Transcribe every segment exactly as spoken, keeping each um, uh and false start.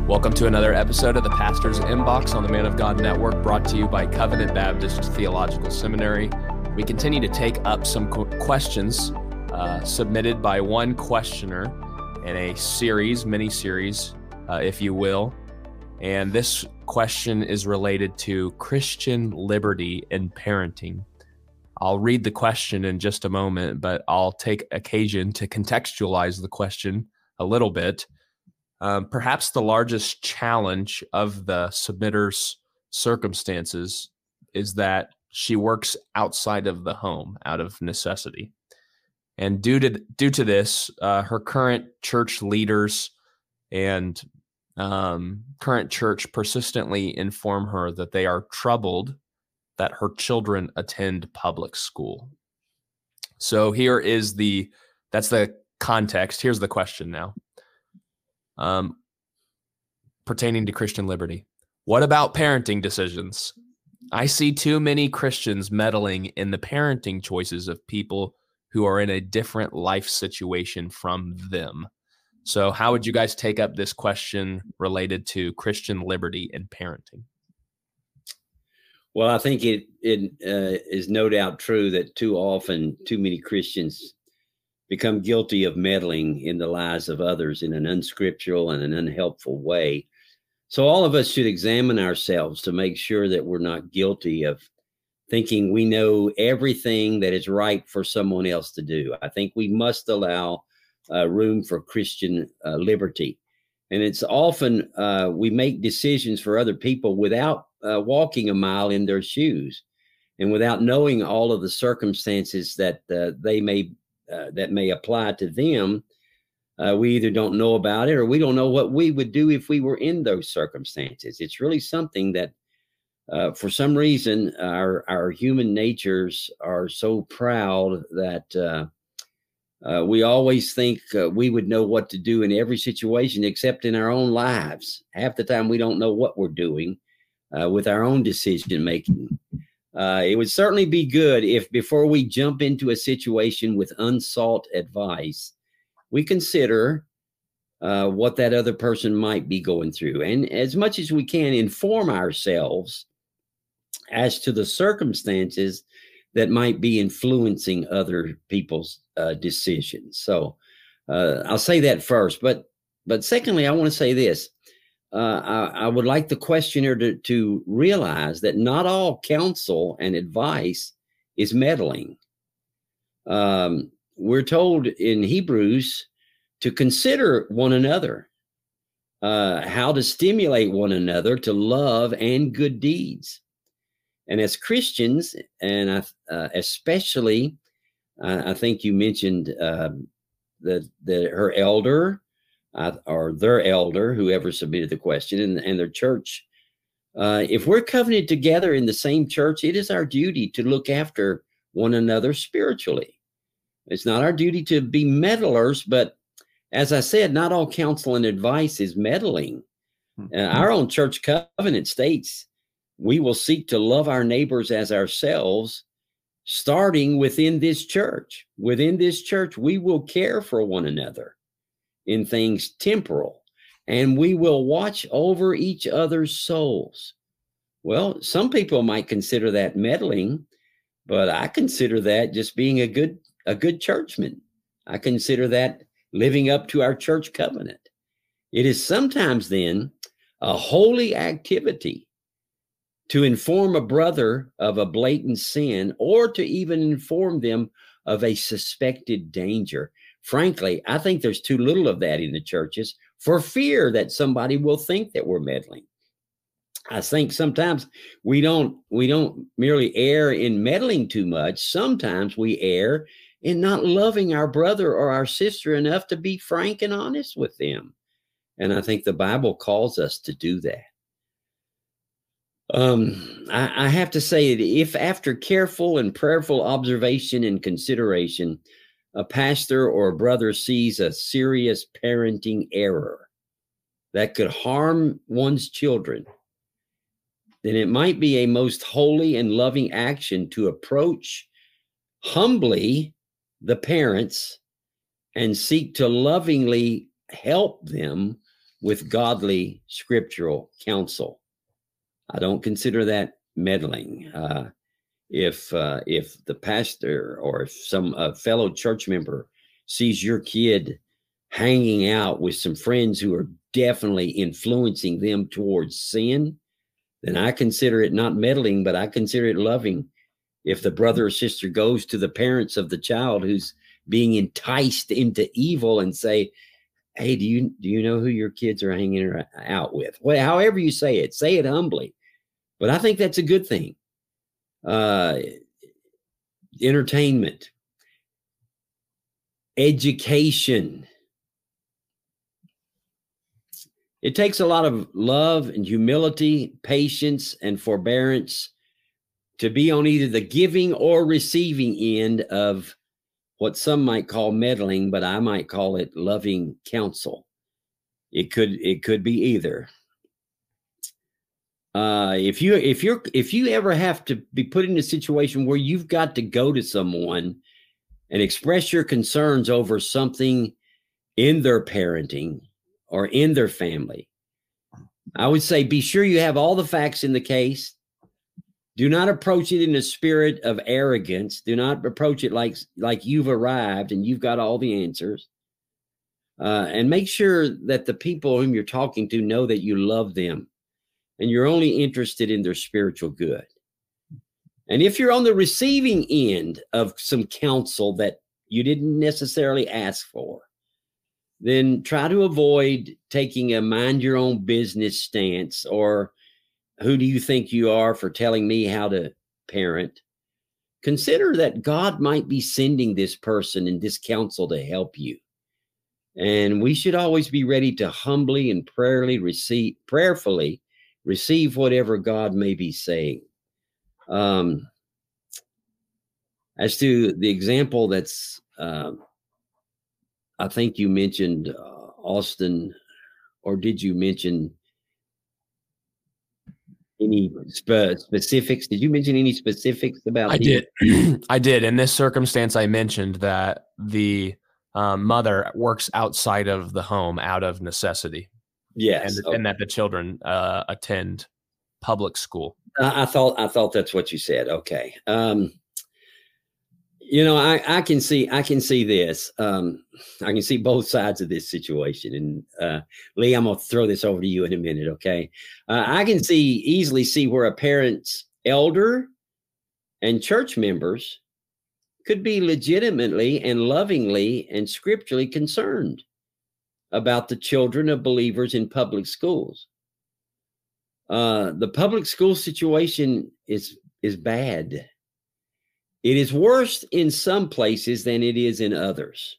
Welcome to another episode of the Pastor's Inbox on the Man of God Network, brought to you by Covenant Baptist Theological Seminary. We continue to take up some questions uh, submitted by one questioner in a series, mini-series, uh, if you will. And this question is related to Christian liberty in parenting. I'll read the question in just a moment, but I'll take occasion to contextualize the question a little bit. Um, perhaps the largest challenge of the submitter's circumstances is that she works outside of the home out of necessity. And due to due to this, uh, her current church leaders and um, current church persistently inform her that they are troubled that her children attend public school. So here is the, that's the context. Here's the question now. Um, pertaining to Christian liberty. What about parenting decisions? I see too many Christians meddling in the parenting choices of people who are in a different life situation from them. So how would you guys take up this question related to Christian liberty in parenting? Well, I think it it uh, is no doubt true that too often too many Christians become guilty of meddling in the lives of others in an unscriptural and an unhelpful way. So all of us should examine ourselves to make sure that we're not guilty of thinking we know everything that is right for someone else to do. I think we must allow uh, room for Christian uh, liberty. And it's often uh, we make decisions for other people without uh, walking a mile in their shoes and without knowing all of the circumstances that uh, they may Uh, that may apply to them. Uh, we either don't know about it or we don't know what we would do if we were in those circumstances. It's really something that uh, for some reason our our human natures are so proud that uh, uh, we always think uh, we would know what to do in every situation except in our own lives. Half the time we don't know what we're doing uh, with our own decision making. Uh, it would certainly be good if before we jump into a situation with unsought advice, we consider uh, what that other person might be going through. And as much as we can, inform ourselves as to the circumstances that might be influencing other people's uh, decisions. So uh, I'll say that first. But, but secondly, I want to say this. Uh, I, I would like the questioner to, to realize that not all counsel and advice is meddling. Um, we're told in Hebrews to consider one another, uh, how to stimulate one another to love and good deeds. And as Christians, and I, uh, especially, uh, I think you mentioned uh, the, the her elder, Uh, or their elder, whoever submitted the question, and, and their church. Uh, if we're covenanted together in the same church, it is our duty to look after one another spiritually. It's not our duty to be meddlers, but as I said, not all counsel and advice is meddling. Uh, our own church covenant states we will seek to love our neighbors as ourselves, starting within this church. Within this church, we will care for one another in things temporal, and we will watch over each other's souls. Well, some people might consider that meddling, but I consider that just being a good, a good churchman. I consider that living up to our church covenant. It is sometimes then a holy activity to inform a brother of a blatant sin or to even inform them of a suspected danger. Frankly, I think there's too little of that in the churches for fear that somebody will think that we're meddling. I think sometimes we don't we don't merely err in meddling too much. Sometimes we err in not loving our brother or our sister enough to be frank and honest with them. And I think the Bible calls us to do that. Um, I, I have to say that if after careful and prayerful observation and consideration, a pastor or a brother sees a serious parenting error that could harm one's children, then it might be a most holy and loving action to approach humbly the parents and seek to lovingly help them with godly scriptural counsel. I don't consider that meddling. Uh, if uh, if the pastor or if some uh, fellow church member sees your kid hanging out with some friends who are definitely influencing them towards sin, then I consider it not meddling, but I consider it loving. If the brother or sister goes to the parents of the child who's being enticed into evil and say, hey, do you do you know who your kids are hanging out with? Well, however you say it, say it humbly. But I think that's a good thing. Uh, entertainment, education. It takes a lot of love and humility, patience and forbearance to be on either the giving or receiving end of what some might call meddling, but I might call it loving counsel. It could it could be either. Uh, if you if you're if you ever have to be put in a situation where you've got to go to someone and express your concerns over something in their parenting or in their family, I would say be sure you have all the facts in the case. Do not approach it in a spirit of arrogance. Do not approach it like, like you've arrived and you've got all the answers. Uh, and make sure that the people whom you're talking to know that you love them and you're only interested in their spiritual good. And if you're on the receiving end of some counsel that you didn't necessarily ask for, then try to avoid taking a mind your own business stance or who do you think you are for telling me how to parent? Consider that God might be sending this person and this counsel to help you. And we should always be ready to humbly and prayerfully receive, prayerfully receive whatever God may be saying. Um, as to the example that's, uh, I think you mentioned uh, Austin, or did you mention any spe- specifics? Did you mention any specifics about? I did. I did. In this circumstance, I mentioned that the um, mother works outside of the home out of necessity. Yes. And, okay. and that the children uh, attend public school. I, I thought, I thought that's what you said. Okay. Um, you know, I, I can see, I can see this. Um, I can see both sides of this situation. And uh, Lee, I'm going to throw this over to you in a minute. Okay. Uh, I can see easily see where a parent's elder and church members could be legitimately and lovingly and scripturally concerned about the children of believers in public schools. Uh, the public school situation is, is bad. It is worse in some places than it is in others.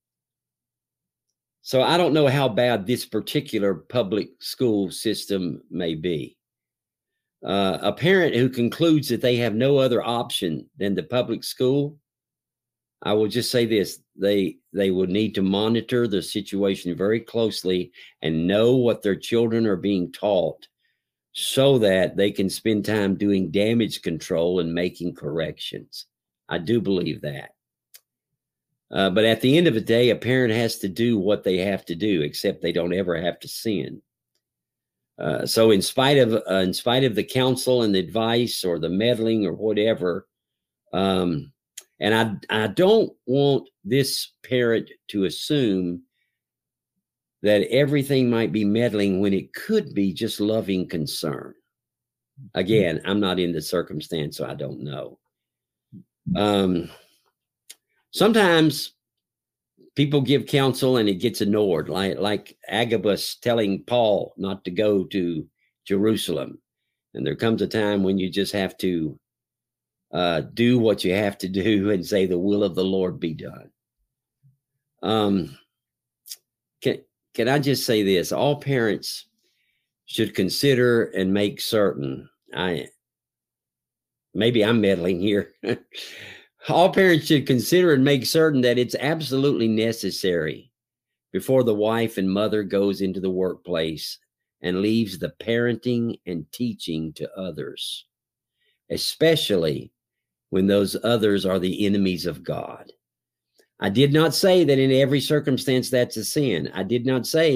So I don't know how bad this particular public school system may be. Uh, a parent who concludes that they have no other option than the public school, I will just say this, they, they will need to monitor the situation very closely and know what their children are being taught so that they can spend time doing damage control and making corrections. I do believe that. Uh, but at the end of the day, a parent has to do what they have to do, except they don't ever have to sin. Uh, so in spite of uh, in spite of the counsel and the advice or the meddling or whatever, um, and I, I don't want this parent to assume that everything might be meddling when it could be just loving concern. Again, I'm not in the circumstance, so I don't know. Um, sometimes people give counsel and it gets ignored, like, like Agabus telling Paul not to go to Jerusalem. And there comes a time when you just have to uh, do what you have to do and say the will of the Lord be done. Um, can, can I just say this? All parents should consider and make certain, I maybe I'm meddling here. All parents should consider and make certain that it's absolutely necessary before the wife and mother goes into the workplace and leaves the parenting and teaching to others, especially when those others are the enemies of God. I did not say that in every circumstance that's a sin. I did not say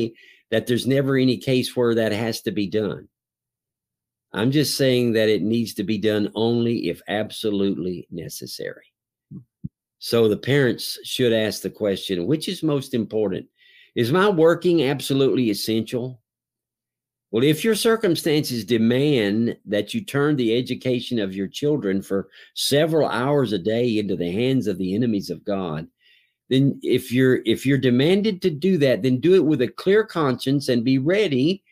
that there's never any case where that has to be done. I'm just saying that it needs to be done only if absolutely necessary. So the parents should ask the question, which is most important? Is my working absolutely essential? Well, if your circumstances demand that you turn the education of your children for several hours a day into the hands of the enemies of God, then if you're if you're demanded to do that, then do it with a clear conscience and be ready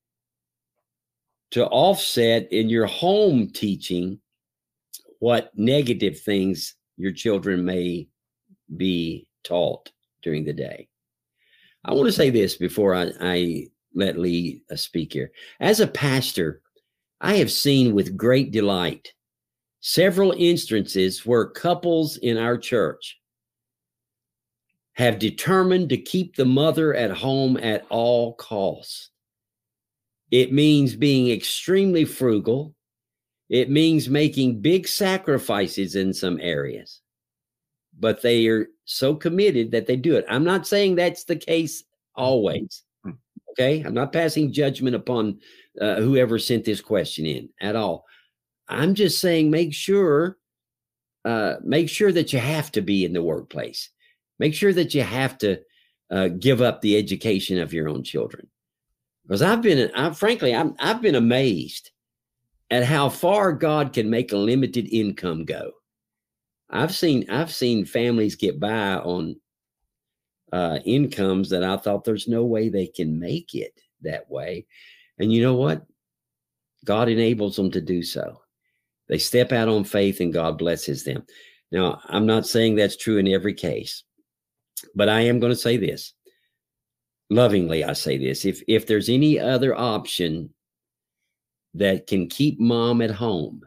to offset in your home teaching what negative things your children may be taught during the day. I want to say this before I, I let Lee uh, speak here. As a pastor, I have seen with great delight several instances where couples in our church have determined to keep the mother at home at all costs. It means being extremely frugal. It means making big sacrifices in some areas, but they are so committed that they do it. I'm not saying that's the case always. Okay. I'm not passing judgment upon uh, whoever sent this question in at all. I'm just saying, make sure, uh, make sure that you have to be in the workplace. Make sure that you have to uh, give up the education of your own children. Because I've been, I, frankly, I'm, I've been amazed at how far God can make a limited income go. I've seen, I've seen families get by on uh, incomes that I thought there's no way they can make it that way. And you know what? God enables them to do so. They step out on faith and God blesses them. Now, I'm not saying that's true in every case, but I am going to say this. Lovingly, I say this. If, if there's any other option that can keep mom at home,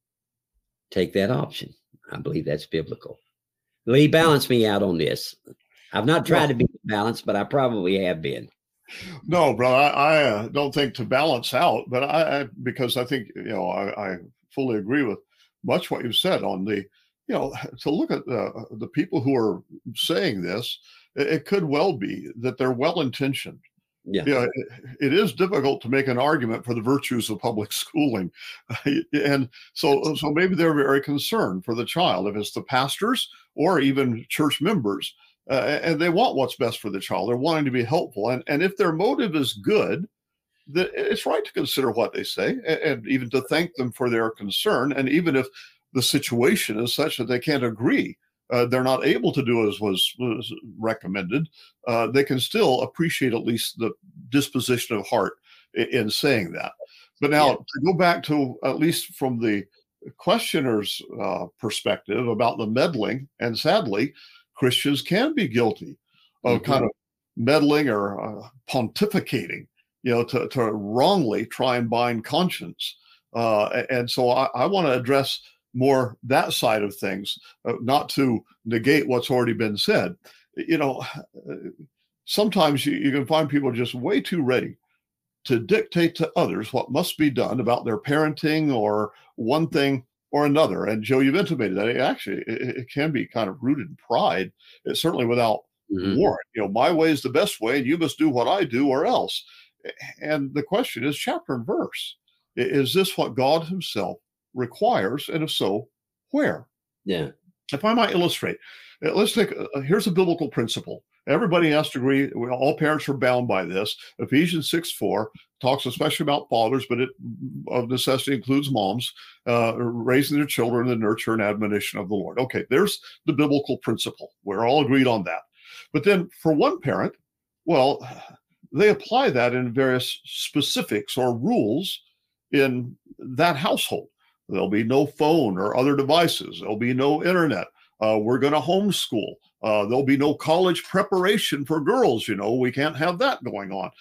take that option. I believe that's biblical. Lee, balance me out on this. I've not tried to be balanced, but I probably have been. No, brother, I, I uh, don't think to balance out, but I, I because I think, you know, I, I fully agree with much what you said on the, you know, to look at the, the people who are saying this, it, it could well be that they're well-intentioned. Yeah, you know, it, it is difficult to make an argument for the virtues of public schooling. And so, so maybe they're very concerned for the child, if it's the pastors or even church members. Uh, and they want what's best for the child. They're wanting to be helpful. And, and if their motive is good, then it's right to consider what they say and, and even to thank them for their concern. And even if the situation is such that they can't agree, uh, they're not able to do as was, was recommended, uh, they can still appreciate at least the disposition of heart in, in saying that. But now, yeah. to go back to, at least from the questioner's uh, perspective about the meddling, and sadly, Christians can be guilty of mm-hmm. kind of meddling or uh, pontificating, you know, to, to wrongly try and bind conscience. Uh, and so I, I want to address more that side of things, uh, not to negate what's already been said. You know, sometimes you, you can find people just way too ready to dictate to others what must be done about their parenting or one thing or another. And Joe, you've intimated that it actually it, it can be kind of rooted in pride. It's certainly without mm-hmm. warrant. You know, my way is the best way, and you must do what I do or else. And the question is chapter and verse. Is this what God himself requires? And if so, where? Yeah. If I might illustrate, let's take, uh, here's a biblical principle. Everybody has to agree. All parents are bound by this. Ephesians six four talks especially about fathers, but it of necessity includes moms, uh, raising their children in the nurture and admonition of the Lord. Okay, there's the biblical principle. We're all agreed on that. But then for one parent, well, they apply that in various specifics or rules in that household. There'll be no phone or other devices. There'll be no internet. Uh, we're going to homeschool. Uh, there'll be no college preparation for girls. You know, we can't have that going on.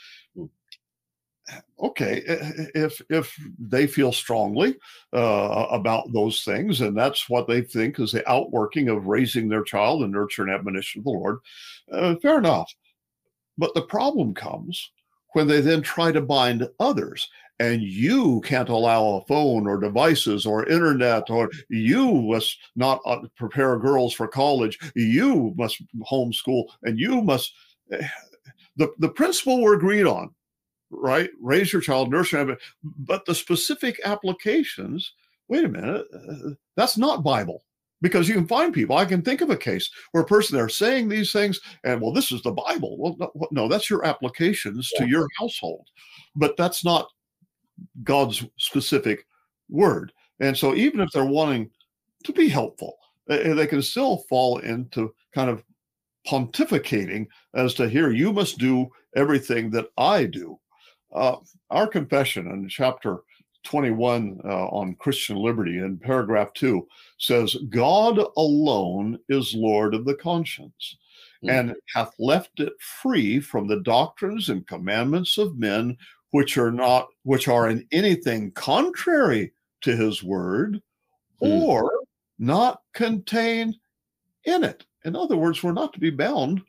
Okay, if if they feel strongly uh, about those things, and that's what they think is the outworking of raising their child in nurture and admonition of the Lord, uh, fair enough. But the problem comes when they then try to bind others. And you can't allow a phone or devices or internet, or you must not prepare girls for college. You must homeschool, and you must. the, the principle we're agreed on, right? Raise your child, nurse your child, but the specific applications, wait a minute, uh, that's not Bible. Because you can find people, I can think of a case where a person, they're saying these things, and well, this is the Bible. Well, no, no that's your applications yeah. to your household, but that's not God's specific word. And so even if they're wanting to be helpful, they, they can still fall into kind of pontificating as to, here, you must do everything that I do. Uh, our confession in chapter twenty-one uh, on Christian liberty in paragraph two says, God alone is Lord of the conscience, mm-hmm. and hath left it free from the doctrines and commandments of men, which are not, which are in anything contrary to his word, mm-hmm. or not contained in it. In other words, we're not to be bound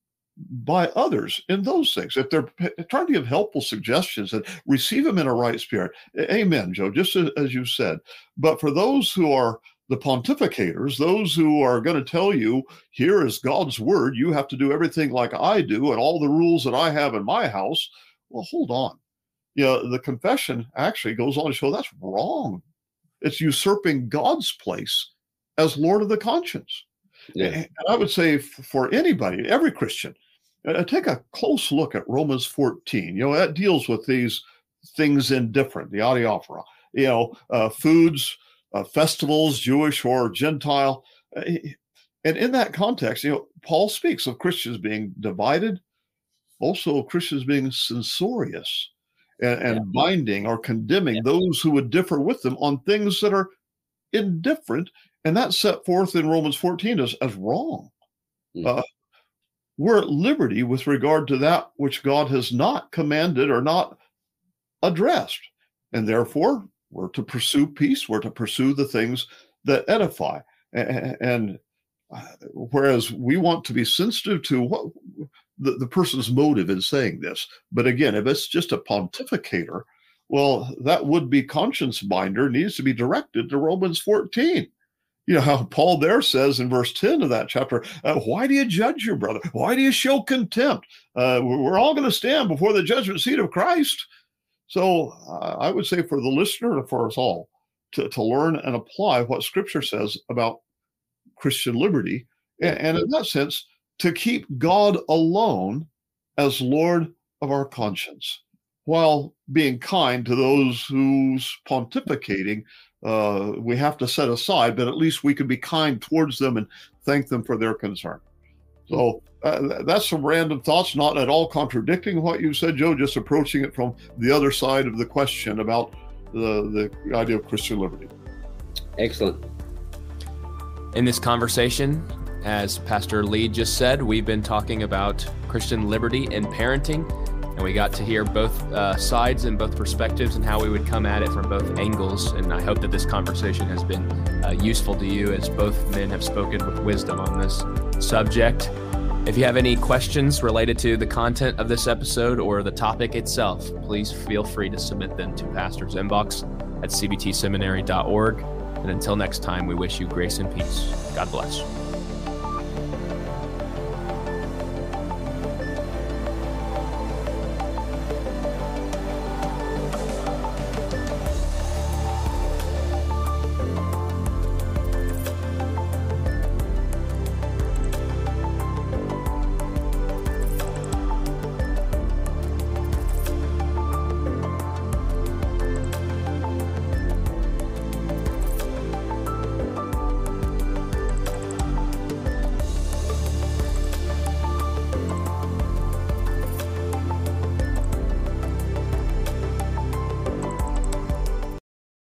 by others in those things. If they're trying to give helpful suggestions and receive them in a right spirit, amen, Joe, just as you said. But for those who are the pontificators, those who are going to tell you, here is God's word, you have to do everything like I do and all the rules that I have in my house, well, hold on. You know, the confession actually goes on to show that's wrong. It's usurping God's place as Lord of the conscience. Yeah. And I would say for anybody, every Christian, uh, take a close look at Romans fourteen. You know, that deals with these things indifferent, the adiaphora, you know, uh, foods, uh, festivals, Jewish or Gentile. Uh, and in that context, you know, Paul speaks of Christians being divided, also of Christians being censorious and, and yeah. binding or condemning yeah. those who would differ with them on things that are indifferent. And that's set forth in Romans fourteen as, as wrong. Mm-hmm. Uh, we're at liberty with regard to that which God has not commanded or not addressed. And therefore, we're to pursue peace. We're to pursue the things that edify. And, and uh, whereas we want to be sensitive to what the, the person's motive in saying this. But again, if it's just a pontificator, well, that would-be conscience binder needs to be directed to Romans fourteen. You know how Paul there says in verse ten of that chapter, uh, why do you judge your brother? Why do you show contempt? Uh, we're all going to stand before the judgment seat of Christ. So uh, I would say for the listener and for us all to, to learn and apply what Scripture says about Christian liberty, and, and in that sense, to keep God alone as Lord of our conscience, while being kind to those whose pontificating uh, we have to set aside, but at least we can be kind towards them and thank them for their concern. So uh, that's some random thoughts, not at all contradicting what you said, Joe, just approaching it from the other side of the question about the, the idea of Christian liberty. Excellent. In this conversation, as Pastor Lee just said, we've been talking about Christian liberty and parenting. And we got to hear both uh, sides and both perspectives and how we would come at it from both angles. And I hope that this conversation has been uh, useful to you, as both men have spoken with wisdom on this subject. If you have any questions related to the content of this episode or the topic itself, please feel free to submit them to Pastor's inbox at c b t seminary dot org. And until next time, we wish you grace and peace. God bless.